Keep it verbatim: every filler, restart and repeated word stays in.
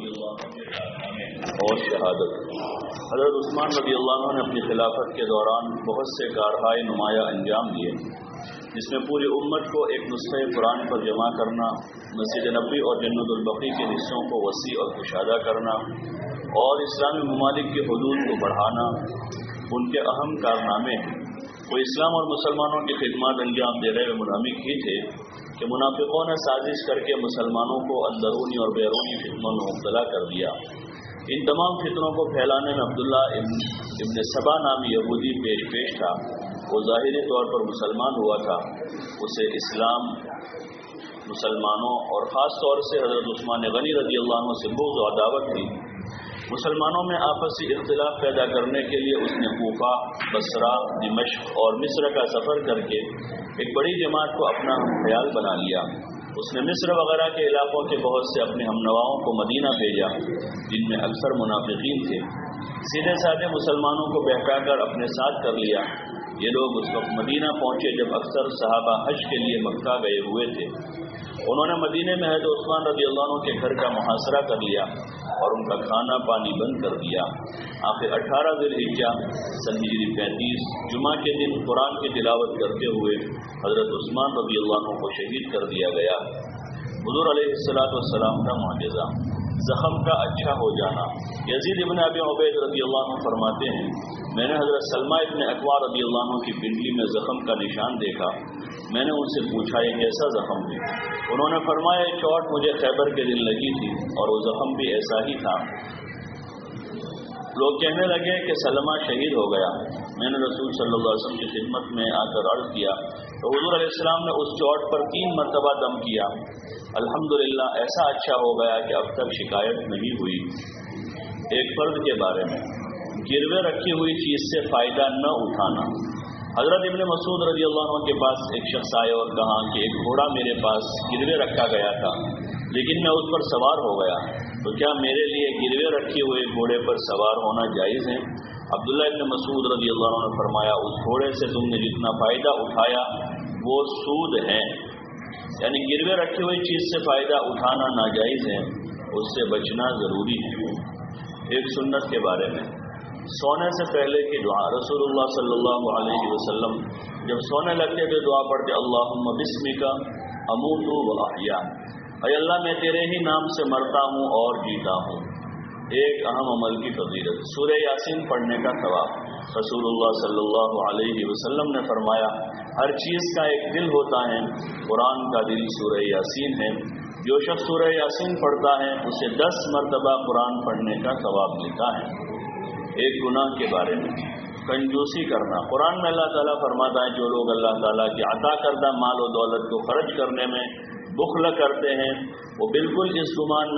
رضی اللہ عنہ کے کارنامے اور شہادت۔ حضرت عثمان رضی اللہ عنہ نے اپنی خلافت کے دوران بہت سے کارہائے نمایاں انجام دیے، جس میں پوری امت کو ایک نسخہ قرآن پر جمع کرنا، مسجد نبوی اور جنت البقیع کے حصوں کو وسیع اور کشادہ کرنا اور اسلامی ممالک کی حدود کو بڑھانا ان کے اہم کارنامے ہیں۔ وہ اسلام اور مسلمانوں کی خدمات انجام دے رہے منافق ہی تھے کہ منافقوں نے سازش کر کے مسلمانوں کو اندرونی اور بیرونی فتنوں میں مبتلا کر دیا۔ ان تمام فتنوں کو پھیلانے میں عبداللہ ابن ابن سبا نامی یہودی پیش پیش تھا۔ وہ ظاہری طور پر مسلمان ہوا تھا، اسے اسلام، مسلمانوں اور خاص طور سے حضرت عثمان غنی رضی اللہ عنہ سے بغض و عداوت تھی۔ مسلمانوں میں آپسی اختلاف پیدا کرنے کے لیے اس نے کوفہ، بصرہ، دمشق اور مصر کا سفر کر کے ایک بڑی جماعت کو اپنا ہم خیال بنا لیا۔ اس نے مصر وغیرہ کے علاقوں کے بہت سے اپنے ہم نواؤں کو مدینہ بھیجا، جن میں اکثر منافقین تھے۔ سیدھے سادھے مسلمانوں کو بہکا کر اپنے ساتھ کر لیا۔ یہ لوگ اس وقت مدینہ پہنچے جب اکثر صحابہ حج کے لیے مکہ گئے ہوئے تھے۔ انہوں نے مدینے میں حضرت عثمان رضی اللہ عنہ کے گھر کا محاصرہ کر لیا اور ان کا کھانا پانی بند کر دیا۔ آخر اٹھارہ ذی الحجہ سن ہجری پینتیس جمعہ کے دن قرآن کی تلاوت کرتے ہوئے حضرت عثمان رضی اللہ عنہ کو شہید کر دیا گیا۔ حضور علیہ الصلوۃ والسلام کا معجزہ، زخم کا اچھا ہو جانا۔ یزید ابن ابی عبید رضی اللہ عنہ فرماتے ہیں، میں نے حضرت سلمہ ابن اکوع رضی اللہ عنہ کی پنڈلی میں زخم کا نشان دیکھا۔ میں نے ان سے پوچھا یہ کیسا زخم ہے؟ انہوں نے فرمایا یہ چوٹ مجھے خیبر کے دن لگی تھی اور وہ زخم بھی ایسا ہی تھا۔ لوگ کہنے لگے کہ سلمہ شہید ہو گیا۔ میں نے رسول صلی اللہ علیہ وسلم کی خدمت میں آ کر عرض کیا تو حضور علیہ السلام نے اس چوٹ پر تین مرتبہ دم کیا۔ الحمدللہ ایسا اچھا ہو گیا کہ اب تک شکایت نہیں ہوئی۔ ایک فرد کے بارے میں، گروے رکھی ہوئی چیز سے فائدہ نہ اٹھانا۔ حضرت ابن مسعود رضی اللہ عنہ کے پاس ایک شخص آئے اور کہا کہ ایک گھوڑا میرے پاس گروے رکھا گیا تھا، لیکن میں اس پر سوار ہو گیا، تو کیا میرے لیے گروے رکھے ہوئے گھوڑے پر سوار ہونا جائز ہے؟ عبداللہ ابن مسعود رضی اللہ عنہ نے فرمایا اس گھوڑے سے تم نے جتنا فائدہ اٹھایا وہ سود ہے، یعنی گروے رکھی ہوئی چیز سے فائدہ اٹھانا ناجائز ہے، اس سے بچنا ضروری ہے۔ ایک سنت کے بارے میں، سونے سے پہلے کی دعا۔ رسول اللہ صلی اللہ علیہ وسلم جب سونے لگتے تو دعا پڑھتے اللہم بسمک اموت و احیا، اے اللہ میں تیرے ہی نام سے مرتا ہوں اور جیتا ہوں۔ ایک اہم عمل کی فضیلت، سورہ یاسین پڑھنے کا ثواب۔ رسول اللہ صلی اللہ علیہ وسلم نے فرمایا ہر چیز کا ایک دل ہوتا ہے، قرآن کا دل سورہ یاسین ہے۔ جو شخص سورہ یاسین پڑھتا ہے اسے دس مرتبہ قرآن پڑھنے کا ثواب ملتا ہے۔ ایک گناہ کے بارے میں، کنجوسی کرنا۔ قرآن میں اللہ تعالیٰ فرماتا ہے جو لوگ اللہ تعالیٰ کی عطا کردہ مال و دولت کو خرچ کرنے میں بخل کرتے ہیں وہ بالکل اس گمان میں